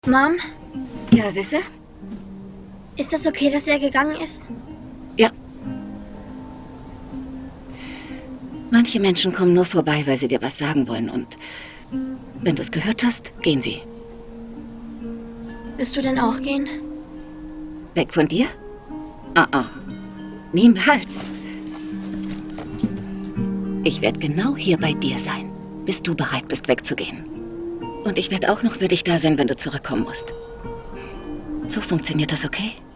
Mom, Ja, Süße? ist das okay, dass er gegangen ist? Ja. Manche Menschen kommen nur vorbei, weil sie dir was sagen wollen. Und wenn du es gehört hast, gehen sie. Wirst du denn auch gehen? Weg von dir? Niemals. Ich werde genau hier bei dir sein, bis du bereit bist, wegzugehen. Und ich werde auch noch für dich da sein, wenn du zurückkommen musst. So funktioniert das, okay?